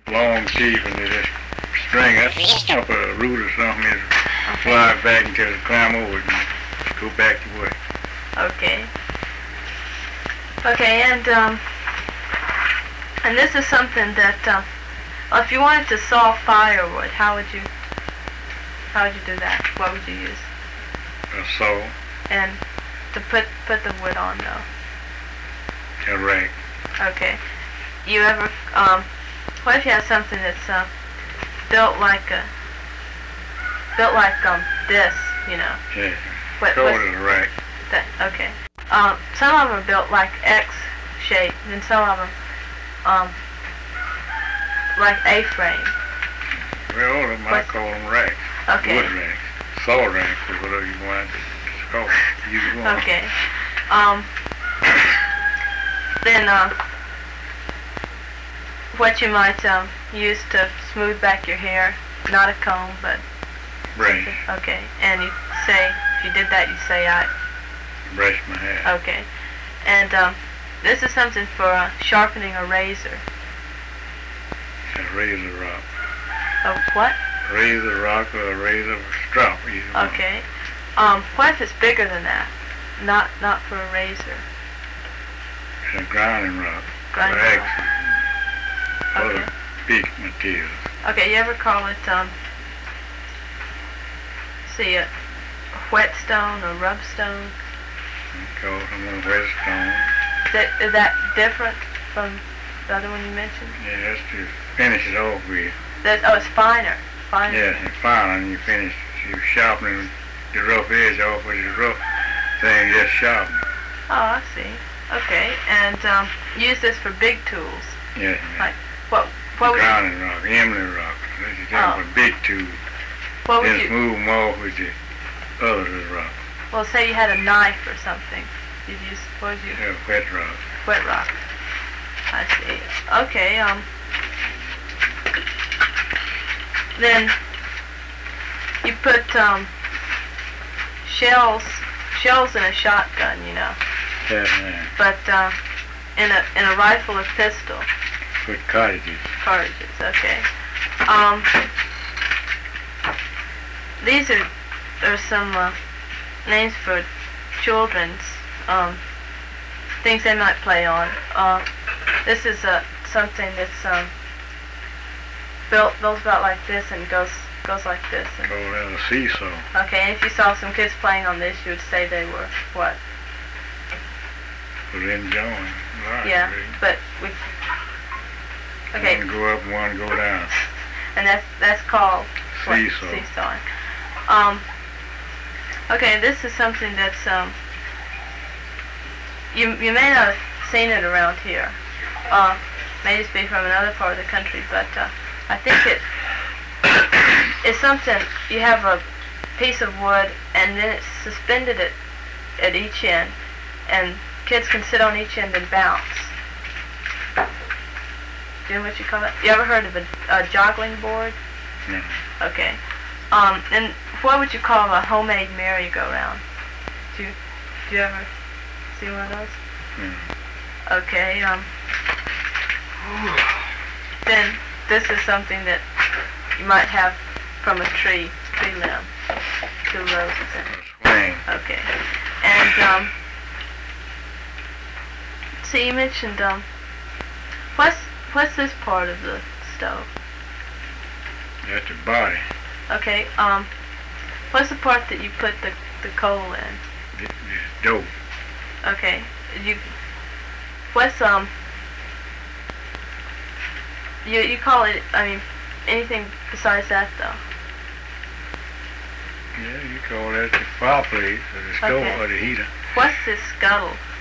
long teeth and they just string up a root or something and fly back until it climb over it and go back the way. Okay. Okay, and this is something that if you wanted to saw firewood, how would you do that? What would you use? A saw. And to put the wood on though. A rake. Okay. You ever what if you have something that's built like this, you know? Yeah. What Call it a rake. Okay. Some of them are built like X shape, and some of them like A-frame. Well, all of them I call them racks. Okay. Wood racks. Saw racks or whatever you want to call it. Either one. Okay. Then what you might use to smooth back your hair, not a comb, but Brush. okay. And you say, if you did that, you say I Brush my hair. okay. And this is something for sharpening a razor. A razor rock. A what? Razor rock or a razor strop. Either one. Okay. What if it's bigger than that? Not for a razor. A grinding rock. Grinding for rock. axes and Okay. other big materials. Okay, you ever call it see a whetstone or rubstone? Call them a whetstone. Is that different from the other one you mentioned? Yeah, that's to finish it off with. It's finer. Finer. Yeah, and finally you finish, you sharpening the rough edge off with the rough thing, just sharpen. Oh, I see. Okay, and use this for big tools. Yes, ma'am. Like what would you, Grinding rock, emery rock. This is them for big tools. what would Then you? smooth them off with the other rock. Well, say you had a knife or something. You'd use what would you? Yeah, wet rock. Wet rock. I see. Okay. Then you put shells in a shotgun, you know. Yes, ma'am. But in a rifle or pistol. With cartridges. Cartridges. Okay. These are some names for children's things they might play on. This is something that's built about like this and goes like this. And, Call that a seesaw. okay, and if you saw some kids playing on this, you would say they were what? Was enjoying life. Yeah, Really. but we. Okay, One go up, one go down. and that's called what? Seesaw. Seesawing. Okay, this is something that's you may not have seen it around here. May just be from another part of the country, but I think it's something. You have a piece of wood, and then it's suspended at each end, and kids can sit on each end and bounce. Do you know what you call that? You ever heard of a joggling board? No. Okay. And what would you call a homemade merry-go-round? Do you ever see one of those? No. Okay. Then this is something that you might have from a tree limb. 2 roses in it. Swing. Okay. And see, you mentioned what's this part of the stove? That's the body. Okay. What's the part that you put the coal in? This dope. Okay. What's you call it? I mean, anything besides that though? Yeah, you call that the fireplace or the stove Okay. or the heater. What's this scuttle?